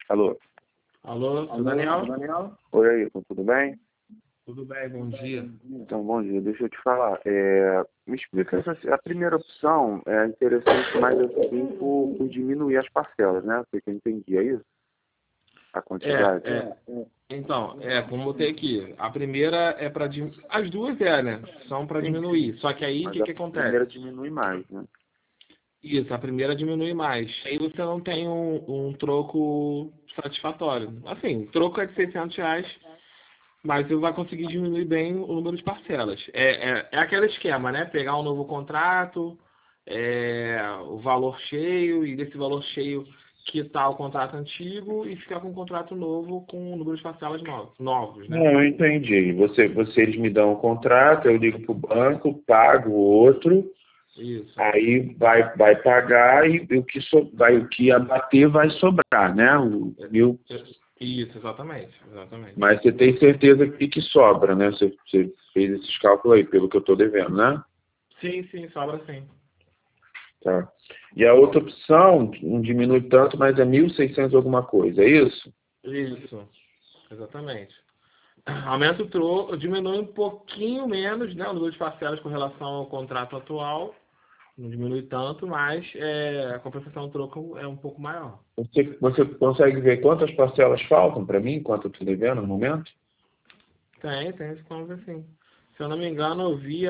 Alô? Alô, sou Daniel? Oi, Ailton, tudo bem? Tudo bem, bom dia. Então, bom dia. Deixa eu te falar. Me explica a primeira opção é interessante mais assim por diminuir as parcelas, né? Foi que eu entendi, é isso? A quantidade? Então, como eu botei aqui, a primeira é para as duas né? São para Sim, diminuir. Só que aí o mas que a que acontece? primeira diminui mais, né? Isso, a primeira diminui mais. Aí você não tem um troco satisfatório. Assim, o troco é de R$ 600, mas você vai conseguir diminuir bem o número de parcelas. É aquele esquema, né? Pegar um novo contrato, o valor cheio, e desse valor cheio quitar o contrato antigo e ficar com um contrato novo com o número de parcelas novos, Não, né? eu entendi. Eles me dão um contrato, eu ligo para o banco, pago o outro, Isso. aí vai pagar e o que abater vai sobrar, né? Isso, exatamente. Mas você tem certeza que sobra, né? Você fez esses cálculos aí, pelo que eu estou devendo, né? Sim, sobra sim. Tá. E a outra opção, não diminui tanto, mas é 1.600 alguma coisa, é isso? Isso, exatamente. Aumenta o troco, diminui um pouquinho menos, né, o número de parcelas com relação ao contrato atual. Não diminui tanto, mas a compensação do troco é um pouco maior. Você consegue ver quantas parcelas faltam para mim, quanto eu estou devendo no momento? Tem esse como assim. Se eu não me engano, eu via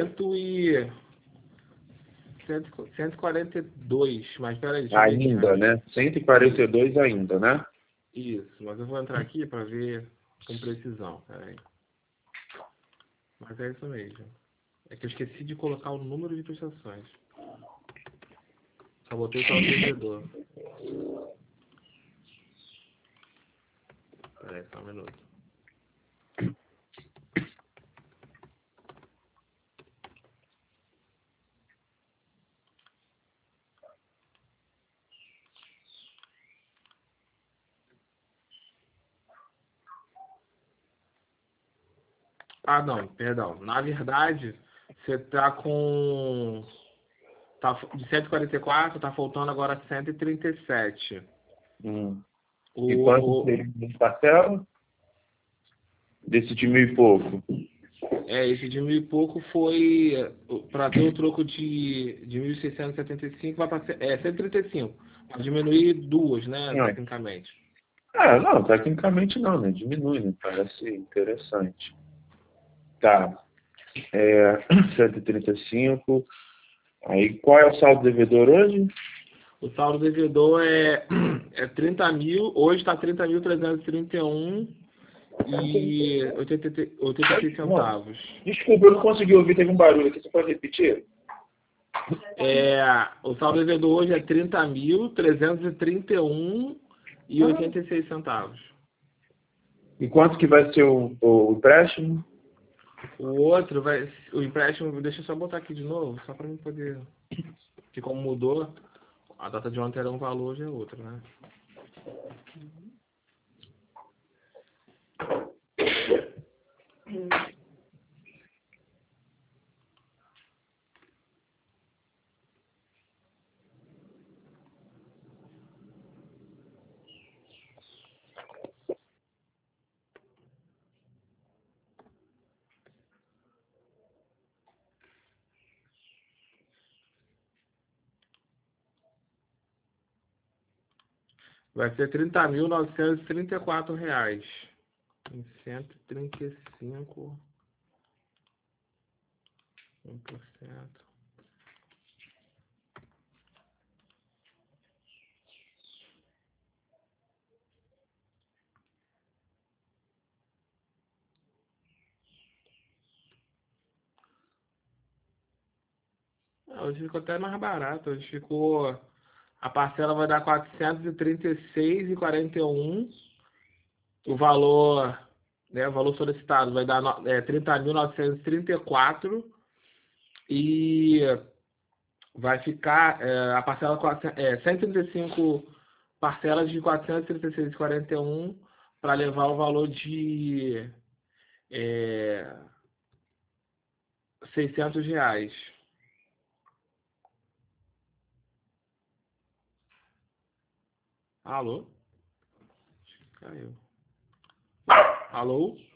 142, mas peraí, deixa eu ver aqui Ainda, rapidinho. né? 142 ainda, né? Isso, mas eu vou entrar aqui para ver com precisão. Peraí. Mas é isso mesmo. É que eu esqueci de colocar o número de prestações. Só botei só o devedor. Peraí, só um minuto. Ah, não, perdão. Na verdade, você tá com. Tá de 144, tá faltando agora 137. Hum. O, E quanto o, seria de parcela? Desse de 1.000 e pouco. esse de mil e pouco foi. Para ter o troco de 1.675, vai para 135. Para diminuir duas, né, Não. tecnicamente. Não, tecnicamente não, né? Diminui, né? Parece interessante. Tá. 135. Aí, qual é o saldo devedor hoje? O saldo devedor é 30 mil, hoje está 30.331,86 Não. centavos. Desculpa, eu não consegui ouvir, teve um barulho aqui. Você pode repetir? O saldo devedor hoje é 30.331,86 centavos. E quanto que vai ser o empréstimo? O empréstimo, deixa eu só botar aqui de novo, só para mim poder, porque como mudou, a data de ontem era um valor, hoje é outro, né? Vai ser R$ 30.934. Em 135, 1%. Hoje ficou até mais barato. Hoje ficou. A parcela vai dar 436,41. O valor, né, o valor solicitado vai dar 30.934 e vai ficar a parcela 135 parcelas de 436,41 para levar o valor de é, R$ 600. Alô? Caiu. Alô?